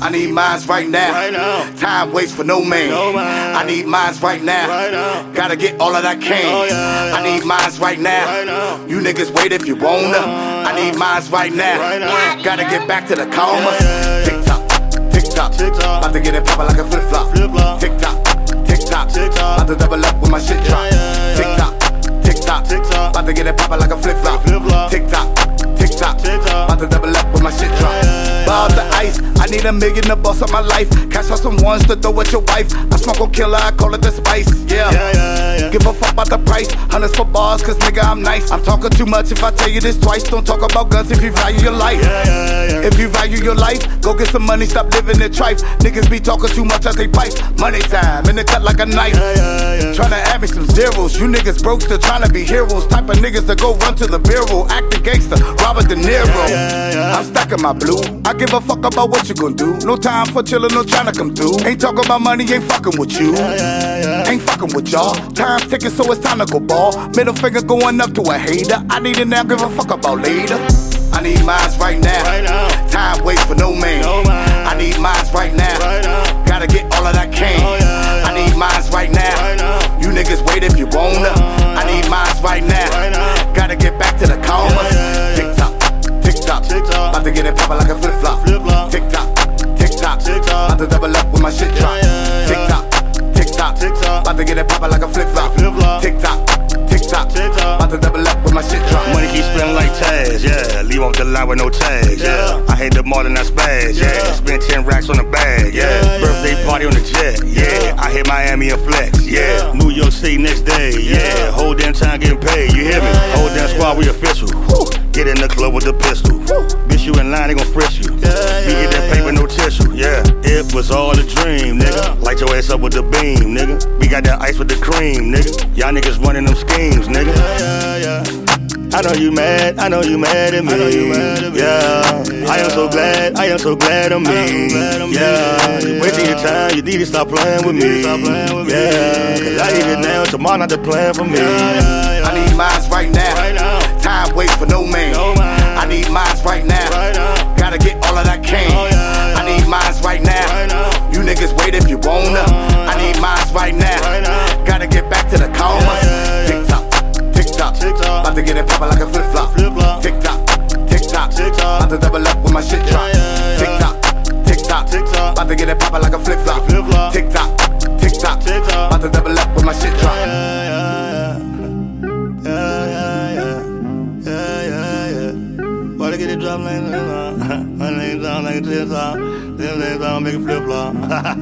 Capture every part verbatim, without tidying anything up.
I need mines right now. Right now. Time waits for no man. No man. I need mines right now. Right now. Gotta get all of that can. Oh, yeah, yeah. I need mines right now. Right now. You niggas wait if you wanna. I need mines right now. Right now. Gotta get back to the coma. Yeah, yeah, yeah. Tick tock, tick tock, Tick tock. About to get it poppin' like a flip flop. Flip flop. Tick tock, tick tock, Tick tock. About to double up with my shit drop. Yeah, yeah, yeah. Tick tock, tick tock, Tick tock. About to get it poppin' like a flip flop. Flip flop. Tick tock, tick tock, Tick tock. About to double up with my shit drop. Yeah, yeah, yeah. Ball the ice. I need a million to bust up my life. Cash out some ones to throw at your wife. I smoke on killer, I call it the spice. Yeah. Yeah, yeah, yeah. Give a fuck about the price. Hundreds for bars, cause nigga, I'm nice. I'm talking too much if I tell you this twice. Don't talk about guns if you value your life. Yeah, yeah, yeah. If you value your life, go get some money, stop living in trife. Niggas be talking too much as they pipes. Money time, in the cut like a knife. Yeah, yeah, yeah. Tryna add me some zeros. You niggas broke, still tryna be heroes. Type of niggas that go run to the bureau. Acting gangster, Robert De Niro. Yeah, yeah, yeah. I'm stacking my blue. I give a fuck about what you gon' do. No time for chillin', no tryna come through. Ain't talking about money, ain't fucking with you. Yeah, yeah, yeah. Ain't fucking with y'all. Time's ticking, so it's time to go ball. Middle finger going up to a hater. I need it now, give a fuck about later. I need mines right now. Right now. Time waits for no man. No man. I need mines right now. Right now. Gotta get all of that can. Oh, yeah, yeah. I need mines right now. Right now. You niggas wait if you wanna. I need mines right now. Right now. Gotta get back to the coma. Yeah, yeah, yeah. Tick tock, tick tock, Tick tock. About to get it poppin' like a flip flop. Flip flop. Tick tock, tick tock, Tick tock. About to double up with my shit drop. Yeah, yeah, yeah. Tick tock, tick tock, Tick tock. About to get it poppin' like a flip flop. Flip flop. Tick tock, tick tock, Tick tock. About to double up with my shit drop. Money keep spinning like tags, yeah. Leave off the line with no tags, yeah. Yeah. I hate the mall and I spaz, yeah. Yeah. Spend ten racks on the bag, yeah. Yeah, yeah, Birthday yeah. party on the jet, yeah. Yeah. I hit Miami and flex, yeah. Yeah. New York City next day, yeah. Yeah. Whole damn time getting paid, you hear me? Yeah, yeah, Whole damn yeah, squad, we official. Woo. Get in the club with the pistol. Woo. Bitch, you in line, they gon' frisk you. Yeah, Beat yeah, get that yeah, paper, yeah. no tissue, yeah. It was all a dream, nigga. Yeah. Light your ass up with the beam, nigga. We got that ice with the cream, nigga. Y'all niggas running them schemes, nigga. Yeah, yeah, yeah. I know you mad, I know you mad at me. I know you mad at me. Yeah. Yeah. I am so glad, I am so glad of me. I'm glad of me. Yeah, Yeah. wasting your time, you need to stop playing with You need me. to stop playing with me. Yeah, cause I need it now, tomorrow not the plan for me. Yeah, yeah, yeah. I need mines right now. Right now. Time waits for no man. No man. I need mines right now. Right now. Gotta get all of that can. Oh, yeah, yeah. I need mines right now. Right now. You niggas wait if you wanna. I need mines right now. Right now. Gotta get back to the coma. Yeah, yeah, yeah. Tick tock, tick tock, Tick tock. About to get it poppin' like a flip flop. Flip flop. Tick tock, tick tock, Tick tock. About to double up with my shit drop. Yeah, yeah, yeah. Tick tock, tick tock, Tick tock. About to get it poppin' like a flip flop. Flip flop. Tick tock, tick tock, Tick tock. About to double up with my shit drop. Yeah, yeah, yeah. Yeah, yeah, yeah. Yeah, yeah, yeah. Why they get it drop like that? My name's on like a tip top. This name's on make a flip flop.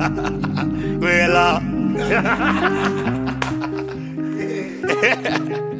Real law.